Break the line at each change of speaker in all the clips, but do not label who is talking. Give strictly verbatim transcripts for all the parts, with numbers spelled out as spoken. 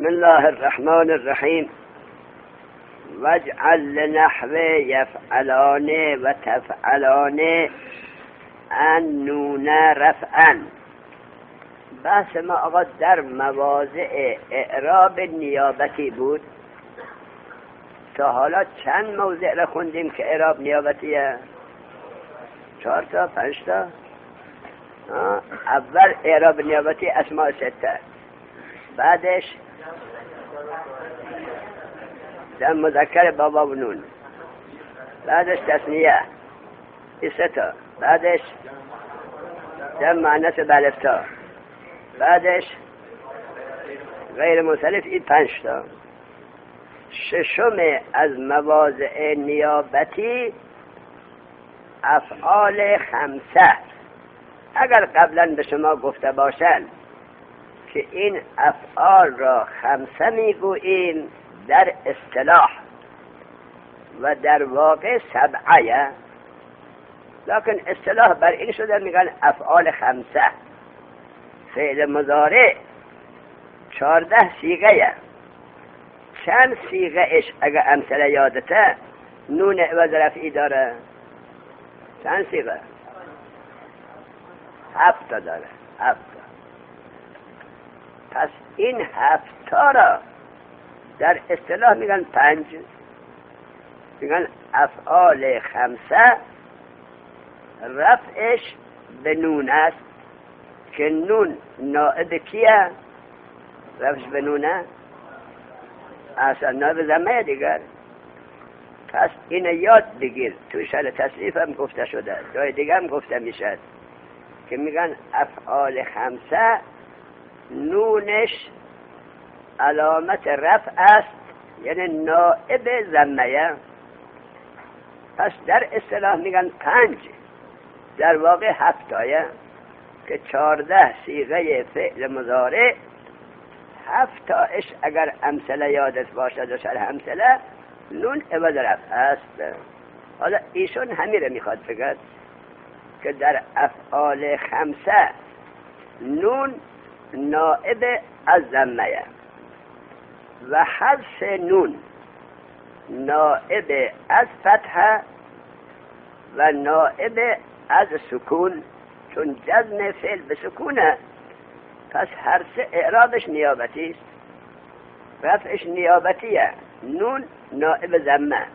بسم الله الرحمن الرحیم. واجعل لنحو یفعلان و تفعلان النون رفعا. بحث ما آقا در مواضع اعراب نیابتی بود. تا حالا چند موضع را خوندیم که اعراب نیابتیه؟ چهار تا پنج تا. اول اعراب نیابتی اسماء سته، بعدش جمع مذکر بابا و نون، بعدش تثنیه این سه تا، بعدش جمع مؤنث بالف تا، بعدش غیر منصرف این پنج تا. ششم از مواضع نیابتی افعال خمسه. اگر قبلا به شما گفته باشند که این افعال را خمسه میگوییم در اصطلاح و در واقع سبعه، لکن اصطلاح بر این شده میگن افعال خمسه. فعل مضارع چارده صیغه. چند صیغه اش اگر امثله یادته نون عوض رفعی داره؟ چند صیغه؟ هفت داره. هفت. پس این هفت را در اصطلاح میگن پنج، میگن افعال خمسه. رفعش به نون است که نون نائب کیه؟ رفعش به نونه اصلا نائب ضمه دیگر. پس این یاد بگیر، توی شرح تصریف هم گفته شده، جای دیگه هم گفته میشد که میگن افعال خمسه نونش علامت رفع است، یعنی نائب ضمه. پس در اصطلاح میگن پنج، در واقع هفت آیه که چارده صیغه فعل مضارع. هفت تاش اگر امثله یادت باشد و شرح امثله نون عوض رفع است. حالا ایشون همین رو میخواد بگد که در افعال خمسه نون نائب از ضمه و حذف نون نائب از فتحه و نائب از سکون، چون جزم فعل به سکونه. پس هر سه اعرابش نیابتی است. رفعش نیابتیه، نون نائب ضمه.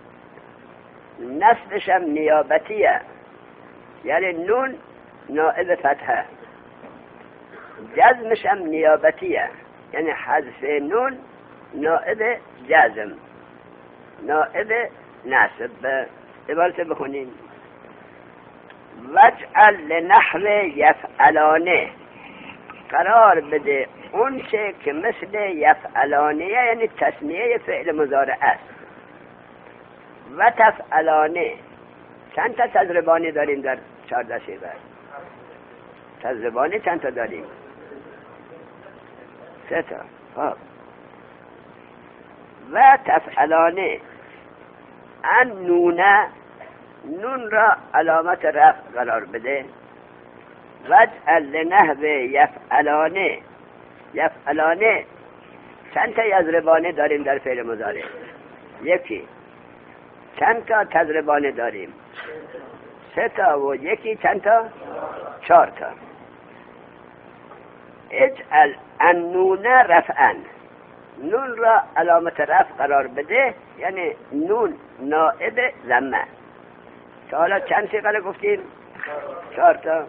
نصبش هم نیابتیه، یعنی نون نائب فتحه. جزمش هم نیابتیه، یعنی حذف نون نائب جزم، نائب نصب. عبارت بخونیم: وجعل لنحو یفعلانه. قرار بده اون چه که مثل یفعلانه، یعنی تثنیه فعل مضارع است. و تفعلانه. چند تا تضربانی داریم در چهارده صیغه؟ تضربانی چند تا داریم؟ سه تا. خب و تفعلانه ان نونه، نون را علامت رفع قرار بده. وجعل لنحو یفعلانه. یفعلانه چند تا یضربانه داریم در فعل مضارع؟ یکی. چند تا تضربانه داریم؟ سه تا. و یکی چند تا؟ چهار تا. اجعل النون رفعا. نون را علامت رفع قرار بده، یعنی نون نائب ضمه. حالا چند صیغه گفتیم؟ چهار تا.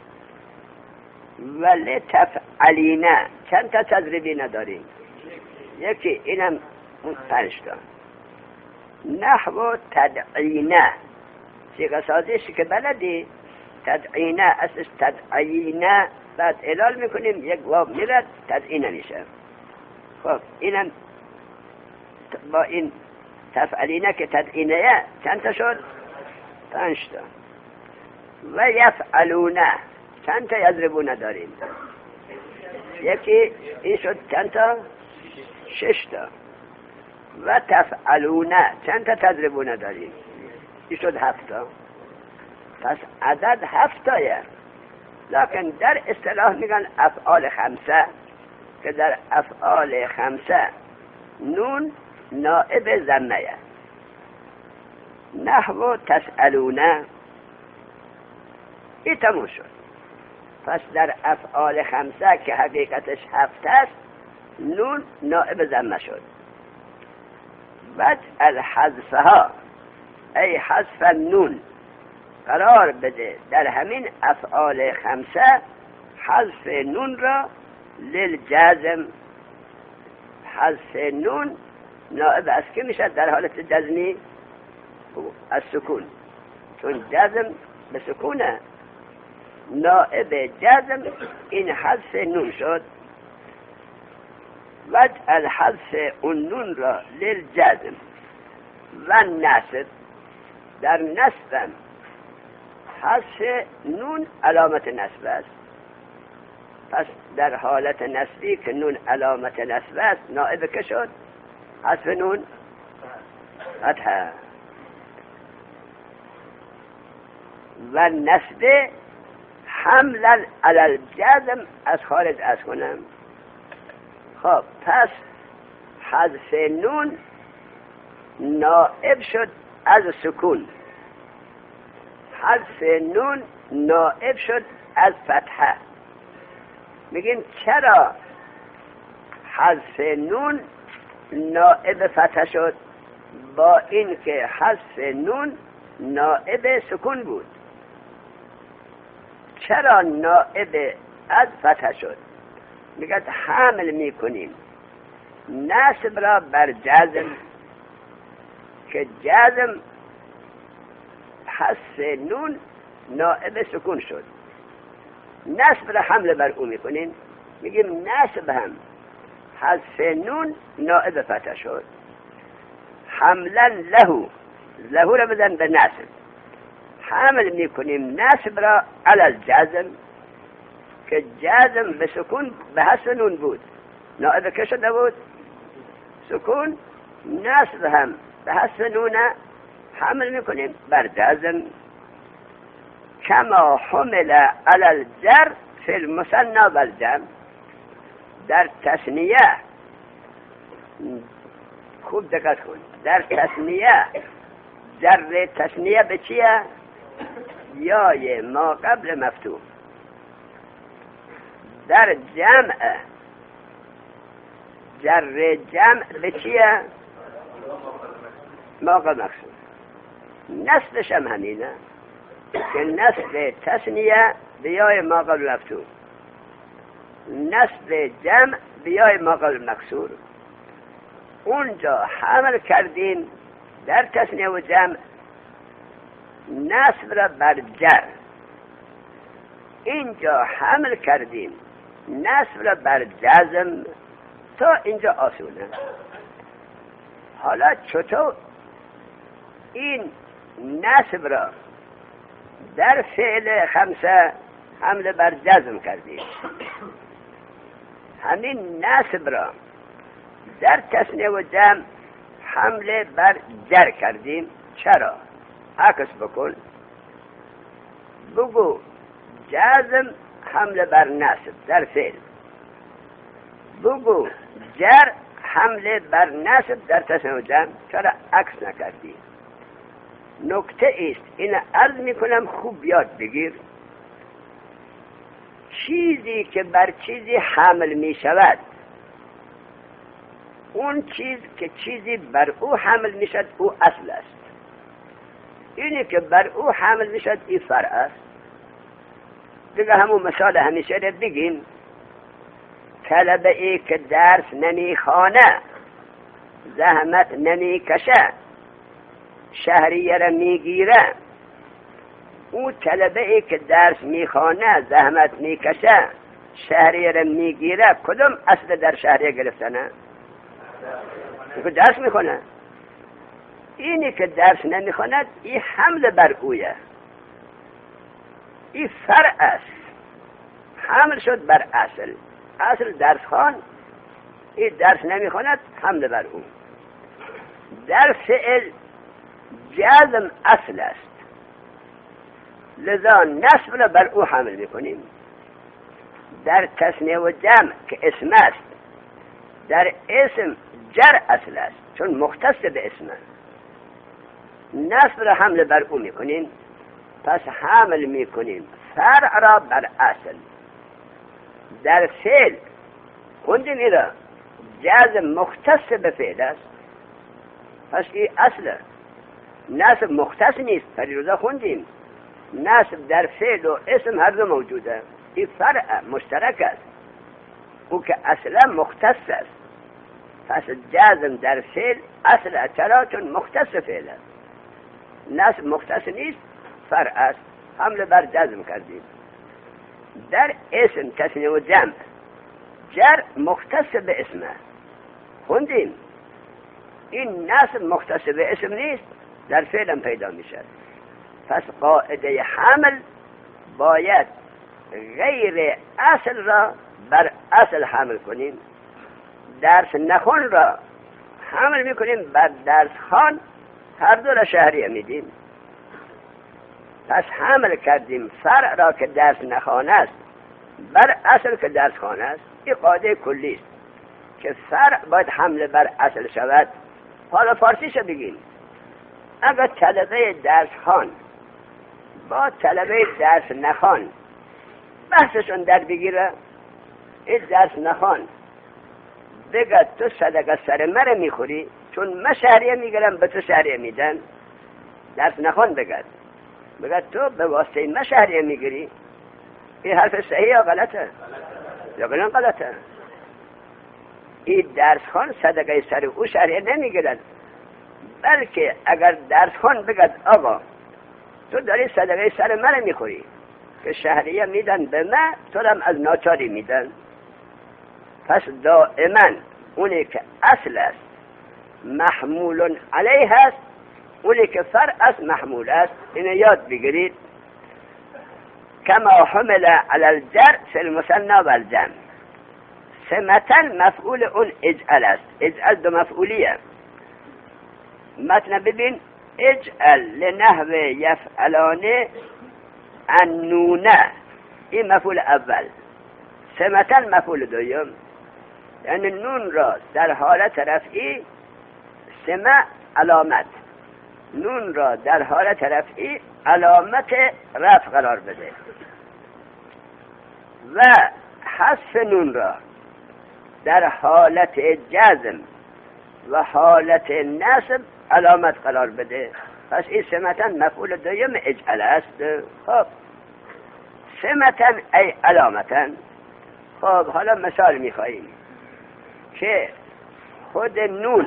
ولی تفعلینه چند تا تضریبی نداریم؟ یکی. اینم پنج تا. نحو تدعینه. صیغه سازیش که بلدی، تدعینه اصلش تدعینه، بعد علال میکنیم یک واو میرد تدعینه میشه. خب اینم با این تفعلینه که تدعینه چند تا شد؟ پنج تا. و یفعلونه چند تا یضربونه داریم؟ یکی. این شد چند تا؟ شش تا. و تفعلونه چند تا تضربونه داریم؟ این شد هفت تا. پس عدد هفت تایه، لکن در اصطلاح میگن افعال خمسه. که در افعال خمسه نون نائب ضمه. نحو تسألونه این تموم شد. پس در افعال خمسه که حقیقتش هفت است نون نائب ضمه شد. وجعل حذفها ای حذف نون قرار بده در همین افعال خمسه حذف نون را للجازم. حذف نون نائب است که میشه در حالت جزمی از سکون، چون جزم به سکونه، نائب جزم این حذف نون شد. وجعل حذف اون نون را للجزم و نصب. در نصب حذف نون علامت نصب است. پس در حالت نصبی که نون علامت نصب است نائب که شد؟ حذف نون فتحه. و نصب حملا علی الجزم از خارج از کنم. خب پس حذف نون نائب شد از سکون، حذف نون نائب شد از فتحه. میگیم چرا حذف نون نائب فتحه شد با این که حذف نون نائب سکون بود؟ چرا نائب از فتحه شد؟ میگه حمل میکنیم نصب را بر جزم که جزم حذف نون نائب سکون شد. نصب را حمل بر او میکنیم، میگیم نصب هم حذف نون نائب فتحه شد. حملا له، له را بدن به نصب، حمل میکنیم نصب را علی الجزم که جزم به سکون به حذف نون بود، نائب که شده بود؟ سکون. نصب هم به حذف نون حمل میکنیم بر جزم. کما حمل علی الجر فی المثنی و الجمع. در تثنیه خوب دقت کن، در تثنیه جر تثنیه به چیه؟ یای ما قبل مفتوح. در جمع جر جمع به چیه؟ ما قبل مقصود. نصبش هم همینه که نصب تثنیه بیای ما قبل مفتوح، نصب جمع بیای ما قبل مکسور. اونجا حمل کردیم در تثنیه و جمع نصب را بر جر، اینجا حمل کردیم نصب را بر جزم. تا اینجا آسونه. حالا چطور این نصب را در فعل خمسه حمل بر جزم کردیم، همین نصب را در تثنیه و جمع حمله بر جر کردیم؟ چرا؟ عکس بکن، بگو جزم حمله بر نصب در فعل، بگو جر حمله بر نصب در تثنیه و جمع. چرا عکس نکردی؟ نکته است، این عرض میکنم خوب یاد بگیر. چیزی که بر چیزی حمل میشود، اون چیز که چیزی بر او حمل میشد او اصل است. اینی که بر او حمل میشد این فرع است. دیگه همون مثال همیشه رو بگیم. طلبه ای که درس نمیخوانه زحمت نمیکشه شهریه را میگیره. او طلبه ای که درس میخوانه زحمت میکشه شهریه را میگیره، کدوم اصل در شهریه گرفتنه؟ که درس میخونه. اینی که درس نمیخواند این حمل بر اویه، این فرع است، حمل شد بر اصل. اصل درس خوان، این درس نمیخواند حمل بر او. در فعل جزم اصل است، لذا نصب را بر او حمل میکنیم. در تثنیه و جمع که اسم است در اسم جر اصل است، چون مختص به اسمه. نصب را حمل بر او میکنیم، پس حمل میکنیم فرع را بر اصل. در فعل خوندیم ایرا جزم مختص به فعل است، پس این اصل. نصب مختص نیست، پریروزا خوندیم نصب در فعل و اسم هر دو موجوده. این فرع مشترک است، او که اصلا مختص است. پس جزم در فعل اصل، چرا؟ چون مختص فعل است. نصب مختص نیست، فرع است، حمل بر جزم کردیم. در اسم تثنیه و جمع جر مختص به اسمه، خوندیم این نصب مختص به اسم نیست، در فعل هم پیدا میشه. پس قاعده حمل باید غیر اصل را بر اصل حمل کنیم. درس نخون را حمل میکنیم بر درس خان، هر دو را شهریه میدیم. پس حمل کردیم فرع را که درس نخوان است بر اصل که درس خوان است. این قاعده کلی است که فرع باید حمل بر اصل شود. حالا فارسیش بگیم، اگر طلبه درس خوان با طلبه درس نخوان بحثشون در بگیره، این درس نخوان بگه تو صدقه سر مره میخوری، چون من شهریه میگرم به تو شهریه میدن. درس نخوان بگه بگه تو به واسطه من شهریه میگیری. این حرف صحیح یا غلطه؟ یا بلان غلطه. این درس خان صدقه سر او شهریه نمیگیرد، بلکه اگر درس خان بگه آقا تو داری صدقه سر من میخوری که شهریه میدن به من، تو هم از ناچاری میدن. پس دائما اونی که اصل است محمول علیه است، اونی که فرع است محمول است. اینو یاد بگیرید. کما حمل علی الجر فی المثنی و الجمع. سمتن مفعول اون اجعل است. اجعل دو مفعولیه. متن ببین، اجعل لنحو یفعلانه النونه، این مفعول اول. سمتن مفعول دوم، یعنی نون را در حالت رفعی، سمه علامت، نون را در حالت رفعی علامت رفع قرار بده و حذف نون را در حالت جزم و حالت نصب علامت قرار بده. پس این سمتن مفعول دوم اجعل است. خب سمتن ای علامتن. خب حالا مثال میخواییم که خود نون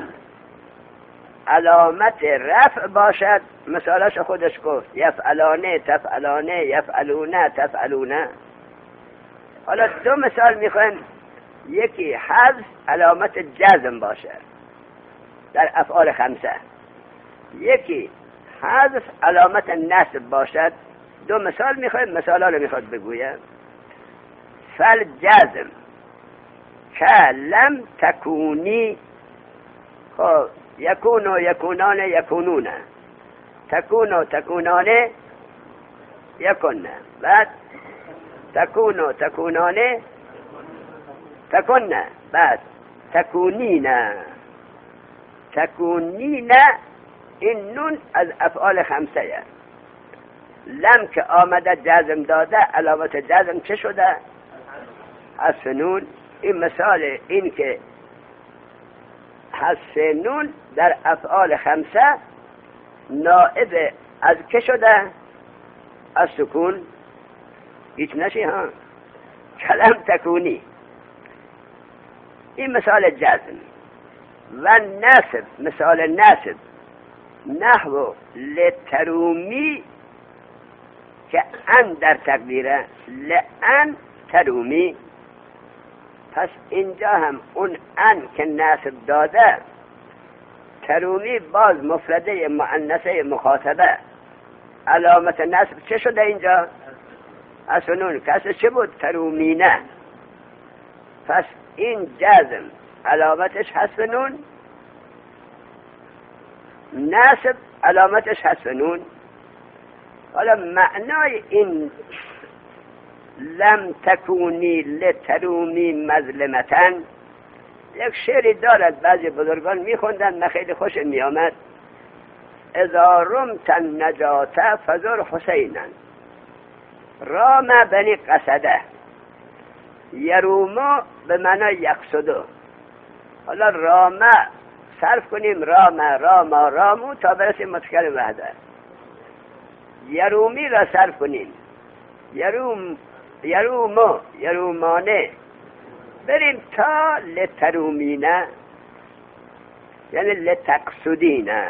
علامت رفع باشد. مثالش خودش گفت، یفعلانه تفعلانه، یفعلونه تفعلونه. حالا دو مثال میخوایم، یکی حذف علامت جزم باشد در افعال خمسه، یکی حذف علامت نصب باشد. دو مثال میخوایم، مثالا رو میخواد بگویم. فل جزم که لم تکونی، خب یکونو یکونان یکونون، تکونو تکونان یکن، بعد تکونو تکونان تکن، بعد تکونین تکونین. این نون از افعال خمسه. لم که آمده جزم داده، علامت جزم چه شده؟ حذف نون. این مثال این که حذف نون در افعال خمسه نائب از که شده؟ از سکون. هیچ نشی ها، کلم تکونی. این مثال جزم. و نصب، مثال نصب نحو لترومی که ان در تقدیره، لان ترومی. پس اینجا هم اون ان که نصب داده، ترومی باز مفرده مؤنثه مخاطبه، علامت نصب چه شده اینجا؟ اسنون. کسر چه بود؟ ترومینه. پس این جزم علامتش حذف نون، نصب علامتش حذف نون. حالا معنای این لم تکونی لترومی مظلمتن، یک شعری دارد بعضی بزرگان میخوندن، من خیلی خوش میآمد: اذا رمت النجاة فزر حسینا رام بنی قصده یرومو به معنی یقصدو. حالا رامه صرف کنیم رام رام رامو تا برسیم متکلم وحده. یرومی را صرف کنیم یروم یرومو یرومانه، بریم تا لترومینه یعنی لتقصدینه.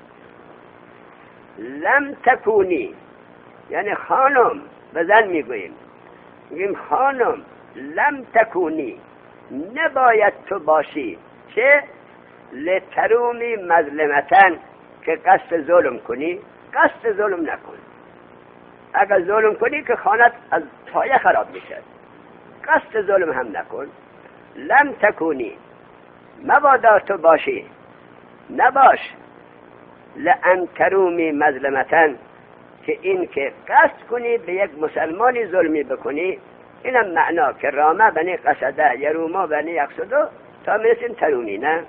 لم تکونی یعنی خانم، به زن میگوییم، میگیم خانم لم تکونی، نباید تو باشی چه؟ لترومی مظلمتن، که قصد ظلم کنی. قصد ظلم نکن. اگر ظلم کنی که خانت از پایه خراب میشه. قصد ظلم هم نکن. لم تکونی، مبادا تو باشی، نباش لأن ترومی مظلمتن، که این که قصد کنی به یک مسلمانی ظلمی بکنی. اینم معنا که رامه بنی قصده یروما بنی یقصدو تا میرسیم ترومی. نه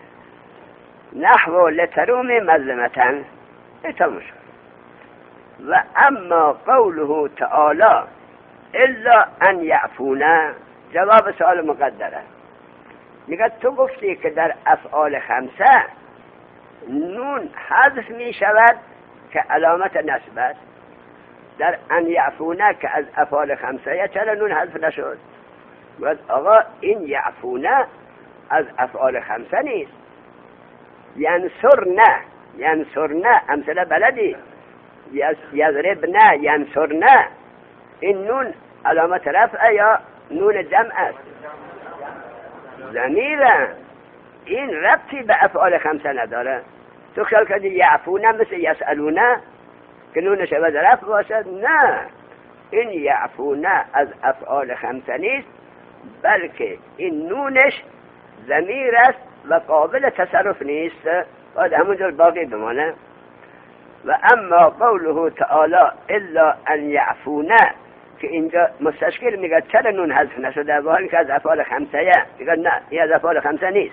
نحو لترومی مظلمتن اتموش. و اما قوله تعالی الا ان یعفونا، جواب سوال مقدره. میگه تو گفتی که در افعال خمسه نون حذف می شود که علامت نسب است. در ان یعفونا که از افعال خمسه چرا نون حذف نشد؟ گفت آقا این یعفونا از افعال خمسه نیست. ینصرنا ینصرنا امثله بلدی، یضربنا ینصرنا، این نون علامت رفع یا نون جمع است؟ ضمیره. این ربطی به افعال خمسه نداره. تو خیال کردی یعفونه مثل یسألونه که نونش عوض رفع باشد؟ نه، این یعفونه از افعال خمسه نیست، بلکه این نونش ضمیر است و قابل تصرف نیست، باید همونجور باقی بمانه. و اما قوله تعالی الا ان یعفونه، که اینجا مستشکل میگه چرا نون حذف نشده و حالی که از افعال خمسه میگه نه، این از افعال خمسه نیست.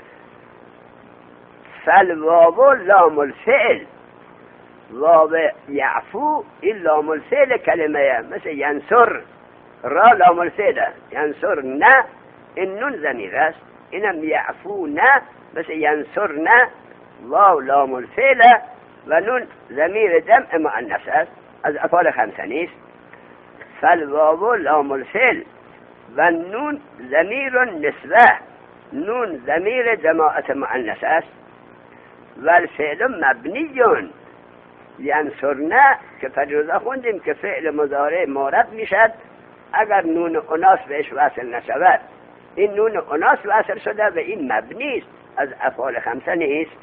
فالواو لام الفعل، واو یعفو این لام الفعل کلمه، مثل ینصر را لام الفعل، ینصر نه این نون ضمیر است. اینم یعفو نه مثل ینصر نه، واو لام الفعل و نون ضمیر جمع مؤنث است، از افعال خمسه نیست. فالواو لام الفعل و نون ضمیر نسبه، نون ضمیر جماعت مؤنث است. و الفعل مبنیون ینصرنا که فجوزه خوندیم که فعل مضارع مورد میشد اگر نون اناس بهش وصل نشود. این نون اناس وصل شده و این مبنی است، از افعال خمسه نیست.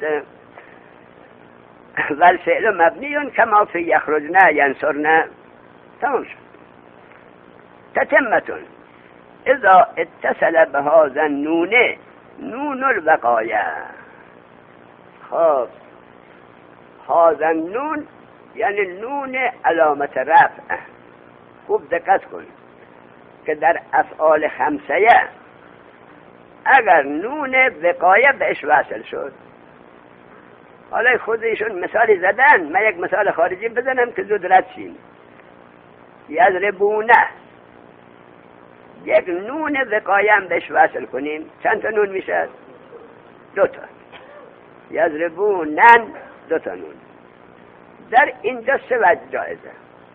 و الفعل مبنیون کما فی یخرجنا ینصرنا. تمام شد. تتمتون اذا اتصل بهذا النون نون الوقایه. خب هذا النون یعنی نون علامت رفع. خوب دقت کن که در افعال خمسه اگر نون وقایه بهش وصل شد، حالا خودشون مثالی زدن، من یک مثال خارجی بزنم که زود رد شیم. یضربونه، یک نون وقایه هم بهش وصل کنیم، چند تا نون میشه؟ دو تا. یضربونن، دو تا نون. در اینجا سه وجه جایزه.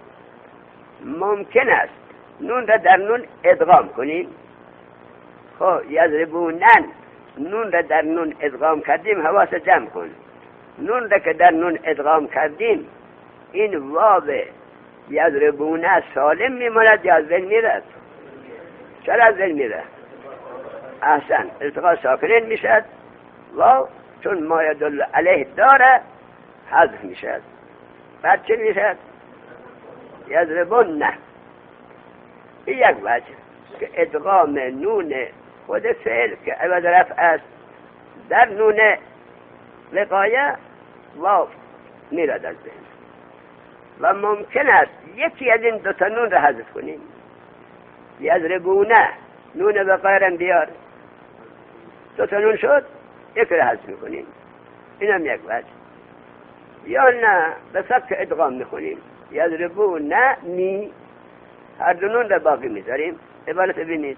ممکن است نون را در نون ادغام کنیم. خب یضربونن، نون را در نون ادغام کردیم، حواس جمع کن. نون را که در نون ادغام کردیم، این واو یضربونه سالم میماند یا از بین میرد؟ چرا از بین میره؟ احسن، التقاء ساکنین میشد. واو چون ما یدل علیه داره حذف میشد. بعد چه میشد؟ یضربون. این یک وجه که ادغام نون خود فعل که عوض رفع است در نون وقایه واو میرد از بین. و ممکن است یکی از این دو تا نون را حذف کنیم. یضربونه، نون وقایه را بیار، دو تا نون شد، یک رو حذف میکنیم، اینم یک وجه. یا نه به فک ادغام میکنیم، یضربون نه نی، هر دو نون رو باقی میذاریم. عبارت ببینید: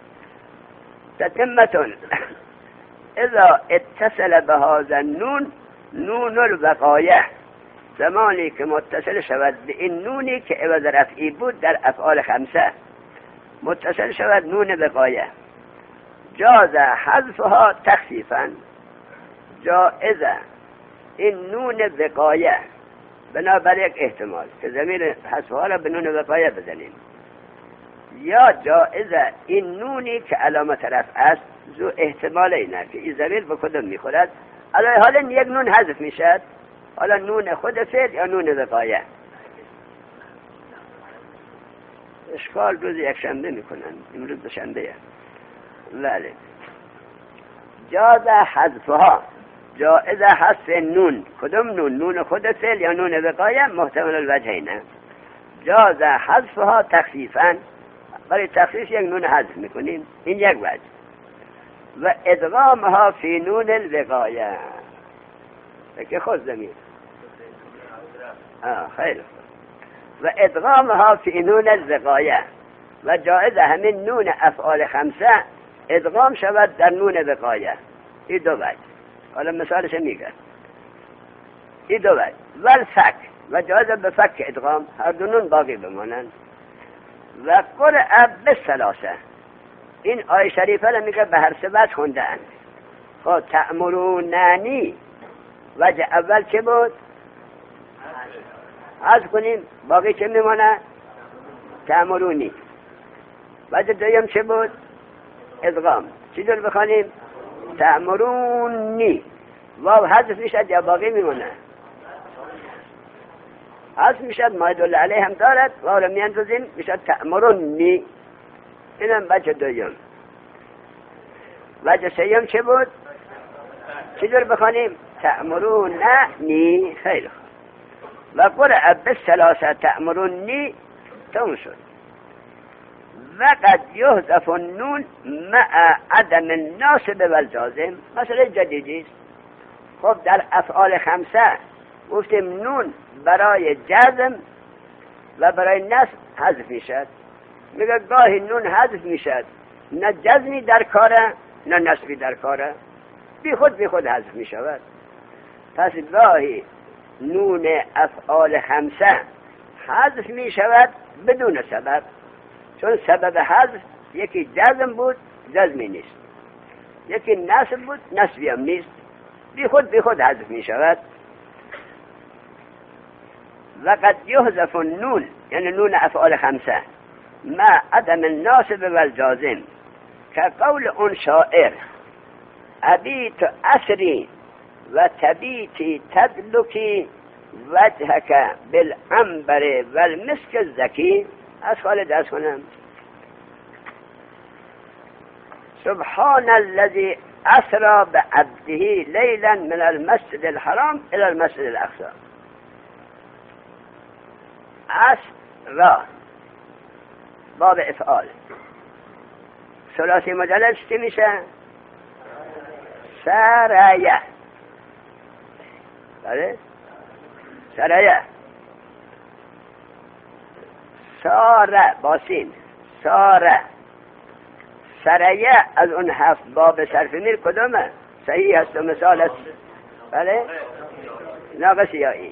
تتمتون اذا اتصل به هذا النون نون الوقایه، زمانی که متصل شود به این نونی که عوض رفعی بود در افعال خمسه، متصل شود نون وقایه. جاز حذفها تخفیفا، جائزه این نون وقایه بنابر یک احتمال که ضمیر حذفها را به نون وقایه بزنیم، یا جائزه این نونی که علامت رفع است زو احتمال اینه که این ضمیر به کدوم میخورد. الان حالا یک نون حذف میشد، حالا نون خود فعل یا نون وقایه. اشکال روز یک شنبه میکنن، امروز دوشنبه. بله. جاز حذفها، جائزه حذف نون. کدوم نون؟ نون خود فعل یا نون وقایه؟ محتمل الوجهینه. جاز حذفها تخفیفا، برای تخفیف یک نون حذف میکنیم، این یک وجه. و ادغامها فی نون الوقایه، که خود زمین آه خیلی. و ادغامها فی نون الوقایه، و جائز همین نون افعال خمسه ادغام شود در نون وقایه. این دو وجه. حالا مثالش میگه، این دو وجه. والفک، و جائز به فک ادغام، هر دو نون باقی بمانند. و قرأ بالثلاثه، این آیه شریفه را میگه به هر سه وجه خوندن. خب تأمروننی وجه اول چه بود؟ حذف کنیم، باقی چه میمانه؟ تأمرونی. وجه دویم چه بود؟ ادغام. چی دور بخوانیم؟ تأمرونی. واو حذف میشد یا باقی میمانه؟ حذف میشد، ما يدل علیه هم دارد، واو را میاندازیم میشد تأمرونی. اینم وجه دویم. وجه سیم چه بود؟ چی دور بخوانیم؟ تأمروننی. خیلی خوب. و قرأ بالثلاثه تأمرونی تمام شد. وقد یحذف النون مع عدم الناصب والجازم. مثلا جدیدی است. خب در افعال خمسه گفتیم نون برای جزم و برای نصب حذف میشد. میگه گاهی نون حذف میشد، نه جزمی در کاره نه نصبی در کاره، بی خود بی خود حذف میشود. پس گاهی نون افعال خمسه حذف میشود بدون سبب، چون سبب حذف یکی جزم بود، جزمی نیست، یکی نصب بود، نصبی هم نیست، بی خود بی خود حذف میشود. وقد یحذف النون، یعنی نون افعال خمسه، ما عدم الناصب والجازم، که قول اون شاعر: ابیت اسری و تبیتی تدلکی وجهک بالعنبر والمسک الزکی. از خالد از کنم: سبحان الذي اسرى بعبده لیلا من المسجد الحرام الى المسجد الاقصى. اسرى باب افعال، ثلاثی مجلد چی میشه؟ سریه. بله سریه. ساره باسین، ساره. سریه از اون هفت باب صرف میر کدومه؟ صحیح هست و مثال است. بله ناقص یایی.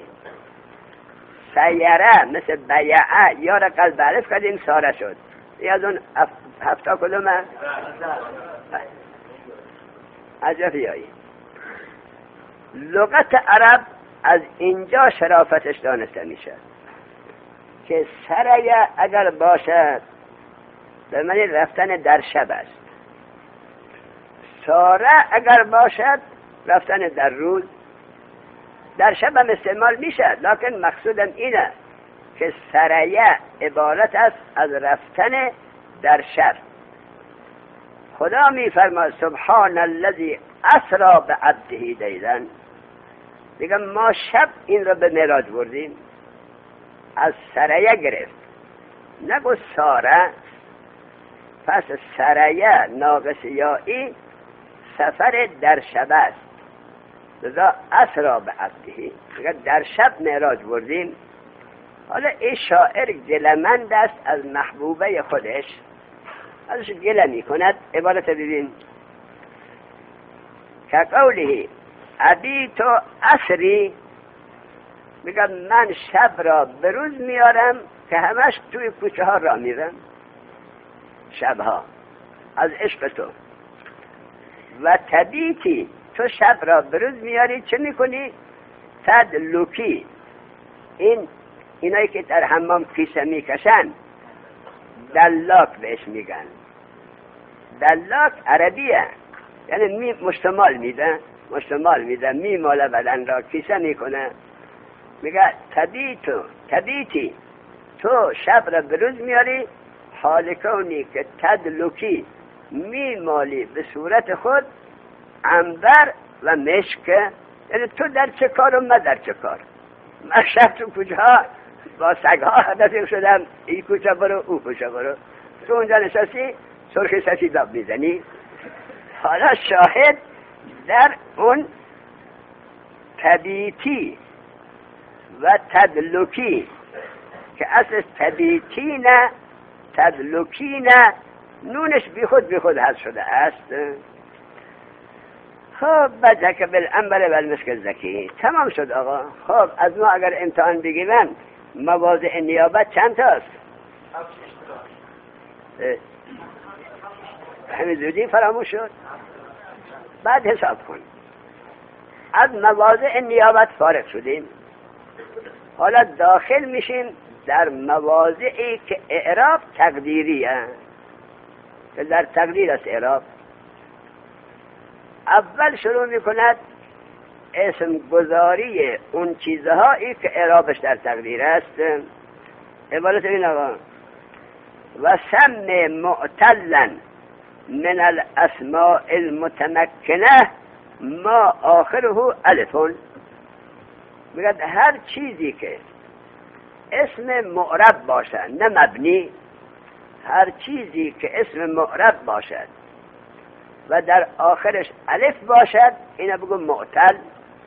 سیره مثل بیعه، یا را قلب علف کردیم ساره شد. این از اون هفتا کدومه؟ عجب یایی. لغت عرب از اینجا شرافتش دانسته میشه که سریه اگر باشد به معنی رفتن در شب است، ساره اگر باشد رفتن در روز. در شب هم استعمال میشه، لکن مقصودم اینه که سریه عبارت است از رفتن در شب. خدا میفرماید سبحان الذی اسری بعبده لیلا، دیگه ما شب این را به معراج بردیم، از سریه گرفت، نگو ساره. پس سریه ناقص یایی، سفر در شب است، لذا اسرا به عبده، در شب معراج بردیم. حالا این شاعر گلمند است از محبوبه خودش، ازش گله می کند. عبارت ببین که قوله ابیت اسری، میگم من شب را به روز میارم که همش توی کوچه ها را میرم شبها از عشق تو. و تبیتی، تو شب را به روز میاری چه میکنی؟ تدلوکی، این اینایی که در حمام کیسه میکشن دلاک بهش میگن. دلاک عربیه، یعنی می مشتمال میده، مشتمال میده میماله بدن را، کیسه میکنه. میگه تبیتو، تبیتی، تو شب را به روز میاری حال کونی که تدلوکی میمالی به صورت خود عنبر و مشک. یعنی تو در چه کار و من در چه کار؟ من شب تو کوچه ها با سگها رفیق شدم، این کوچه برو او کوچه برو، تو اونجا نشستی سرخی سفید آب میزنی. حالا شاهد در اون تبیتی و تدلوکی که اصل تبیتی نه تدلوکی نه، نونش بی خود بی خود حذف شده است. خب بجک بالعنبر و المسک زکی، تمام شد آقا. خب از ما اگر امتحان بگیرن مواضع نیابت چند تاست؟ همین زودی فراموش شد. بعد حساب کن. از مواضع نیابت فارغ شدیم، حالا داخل میشیم در مواضعی که اعراب تقدیریه، که در تقدیر است اعراب. اول شروع میکند اسم گذاری اون چیزهایی که اعرابش در تقدیر است. عبارت این آقا و سم معتلا من الاسماء المتمکنه ما آخره الفون. میگه هر چیزی که اسم معرب باشد نه مبنی، هر چیزی که اسم معرب باشد و در آخرش الف باشد اینا بگو معتل.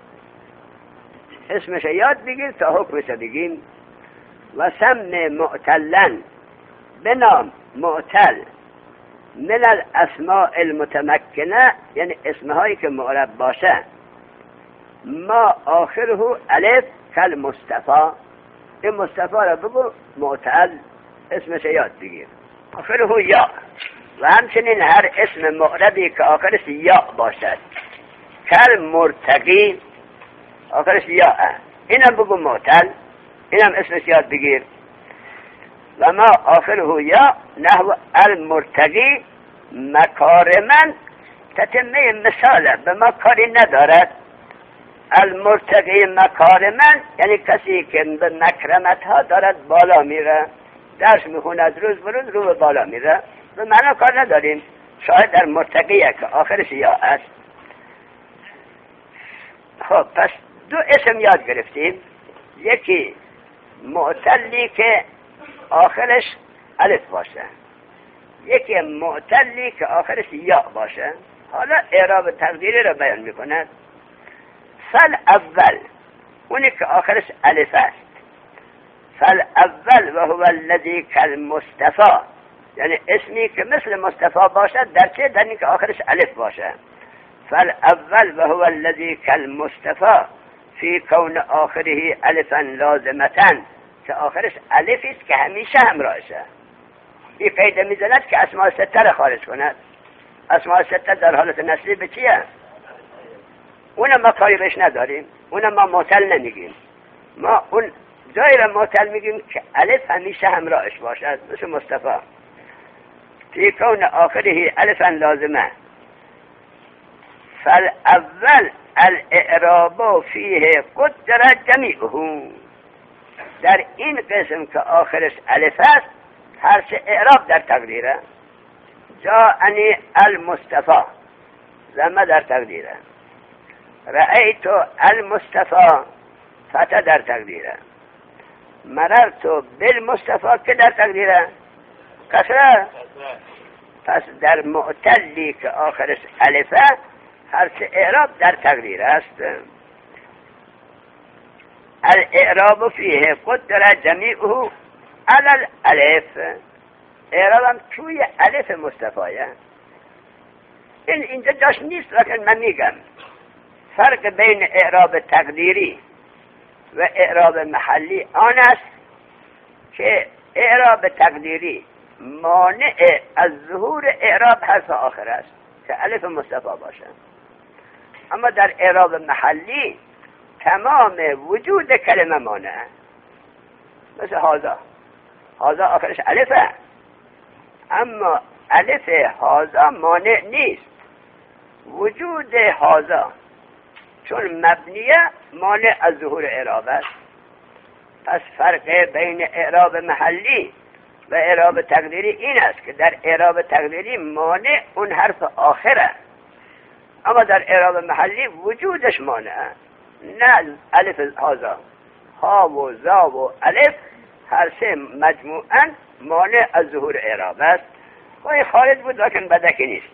اسمش یاد بگیر تا حکمش بگیم. و سم معتلن، بنام معتل من الاسماء المتمکنه، یعنی اسمهایی که معرب باشه ما آخره الف کل مصطفی. این مصطفی را بگو معتل، اسمش یاد بگیر. آخره یا، و همچنین هر اسم معربی که آخرش یا باشد کل مرتقی، آخرش یا، اینم بگو معتل، اینم اسمش یاد بگیر. و ما آخره یا نحو المرتقی مکارمن، تتمه مثاله به ما کاری ندارد. المرتقی مکارمن یعنی کسی که به مکرمت ها دارد بالا میره، درس میخوند روز به روز رو به بالا میره، به معنا کار نداریم. شاید در مرتقیه که آخرش یا است. خب پس دو اسم یاد گرفتیم، یکی معتلی که آخرش الف باشه، یکی معتلی که آخرش یا باشه. حالا اعراب تقدیری را بیان میکند. فل اول، اونی که آخرش الف است، فل اول و هو الذی کالمصطفی، یعنی اسمی که مثل مصطفی باشد در چه؟ در این که آخرش الف باشه. فل اول و هو الذی کالمصطفی فی کون آخره الفا لازمتن، که آخرش الفی است که همیشه همراهشه. این قید میزند که اسماء سته را خارج کند. اسماء سته در حالت نسلی به چیه؟ اونم ما کاری بهش نداریم، اونم ما معتل نمیگیم. ما اون جایی را معتل میگیم که الف همیشه همراهش باشد، مثل مصطفی. فی کون آخره الفا لازمه. فالاول الاعراب فیه قدر جمیعه، در این قسم که آخرش الف است هر چه اعراب در تقدیره. جاءنی المصطفی، زمه در تقدیره. رأیت المصطفی، فتح در تقدیره. مررت بالمصطفی که در تقدیره کسره. پس در معتلی که آخرش الفه هر سه اعراب در تقدیر است. الاعراب فیه قدر جمیعه علی الالف. اعراب هم توی الف مصطفیه. این اینجا جاش نیست، لیکن من میگم فرق بین اعراب تقدیری و اعراب محلی آن است که اعراب تقدیری مانع از ظهور اعراب حرف آخر است که الف مصطفی باشد، اما در اعراب محلی تمام وجود کلمه مانع. مثل هازا، هازا آخرش الفه، اما الف هازا مانع نیست. وجود هازا چون مبنیه مانع از ظهور اعراب است. پس فرق بین اعراب محلی و اعراب تقدیری این است که در اعراب تقدیری مانع اون حرف آخره، اما در اعراب محلی وجودش مانع. نه الف هازا، ها و زا و الف هر سه مجموعاً مانع از ظهور اعراب است. و این خارج بود لیکن بدکی نیست.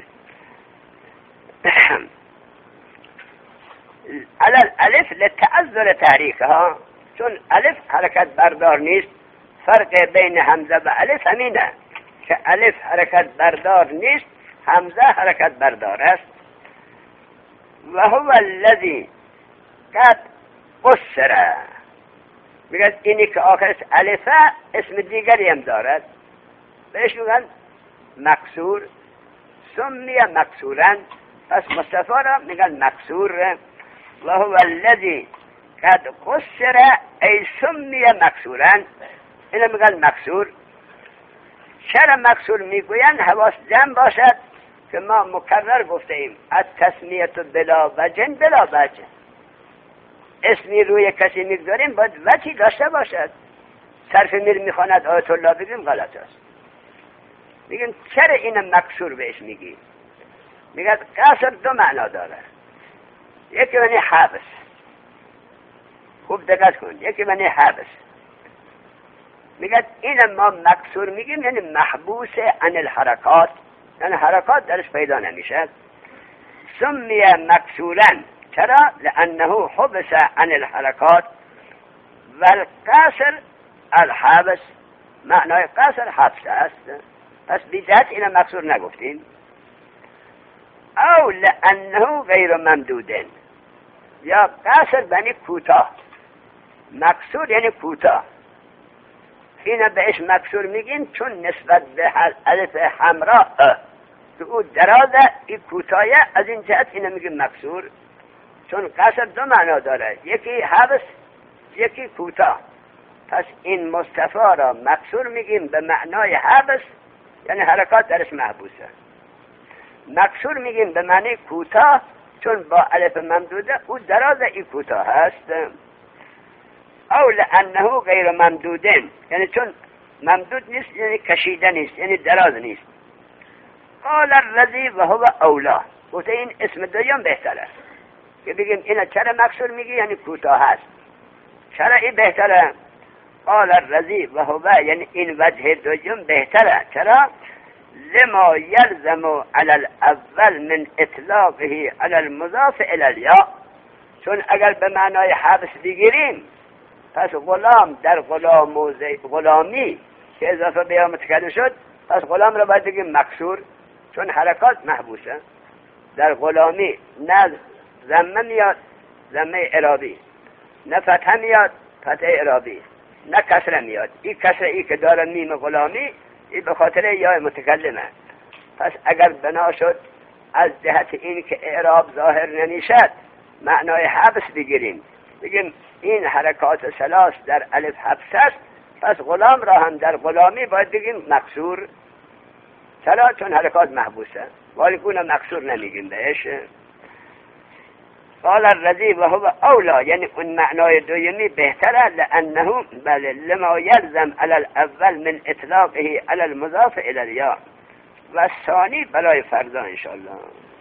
علل الف لتعذر تحریکها، چون الف حرکت بردار نیست. فرق بین حمزه و الف همینه که الف حرکت بردار نیست، حمزه حرکت بردار است. و هو الذی قد قصر، میگه اینی که آخرش الفه اسم دیگری هم دارد، بهش میگن مکسور، سمیه مکسورن، پس مصطفی را میگن مکسور. و هو الذی قد قصر ای سمیه مکسورن، اینو میگن مکسور. چرا مکسور میگوین؟ حواس جمع باشد که ما مکرر گفته ایم از تسمیت بلا وجن بلا وجن. اسمی روی کسی میگذاریم باید وجهی داشته باشد. صرف میر میخواند آیت الله بگیم غلط است. میگن چرا این مکسور بهش میگی؟ میگن قصر دو معنا داره. یکی معنی حبس، خوب دقت کن، یکی معنی حبس. میگن این ما مکسور میگیم یعنی محبوس عن الحرکات، یعنی حرکات درش پیدا نمیشد. سمیه مکسورن، چرا؟ لانه حبس عن الحرکات و القصر الحبس. معنای قصر حبس است، پس بیدت این مکسور نگفتیم. او لانه غیر ممدودن، یا قصر بنی کوتاه، مکسور یعنی کوتاه. این بهش مکسور میگین چون نسبت به الف حمراء که او درازه، این کوتاهه، از این جهت اینو میگیم مکسور. چون قصر دو معنا داره، یکی حبس یکی کوتاه. پس این مصطفی را مکسور میگیم به معنای حبس، یعنی حرکات درش محبوسه. مکسور میگیم به معنی کوتاه، چون با الف ممدوده او درازه، این کوتاه هست. او لانه غیر ممدودن، یعنی چون ممدود نیست یعنی کشیده نیست، یعنی دراز نیست. قال الرزی و هو اولا، گفته این اسم دویم بهتره که بگیم اینا چرا مکسور میگی؟ یعنی کوتاه هست. چرا این بهتره؟ قال الرزی و هو، یعنی این وجه دویم بهتره. چرا؟ لما یلزم علی الاول من اطلاقه علی المضاف الی الیا، چون اگر به معنای حبس بگیریم پس غلام در غلام و غلامی که اضافه به یا متکلم شد، پس غلام را باید بگیم مکسور، چون حرکات محبوسه. در غلامی نه ضمه میاد ضمه اعرابی، نه فتحه میاد فتحه اعرابی، نه کسره میاد. این کسره ای که داره میم غلامی، این به خاطر یا متکلمه. پس اگر بنا شد از جهت این که اعراب ظاهر نمیشد معنای حبس بگیریم، بگیم این حرکات ثلاث در الف حبس است، پس غلام را هم در غلامی باید بگیم مکسور. چرا؟ چون حرکات محبوسه، ولی اون مکسور نمیگیم بهش. قال الرزی و هو اولا، یعنی اون معنای دویمی بهتره. لانه بله لما یلزم علی الاول من اطلاقه علی المضاف الی الیا، و ثانی برای فردا انشاءالله.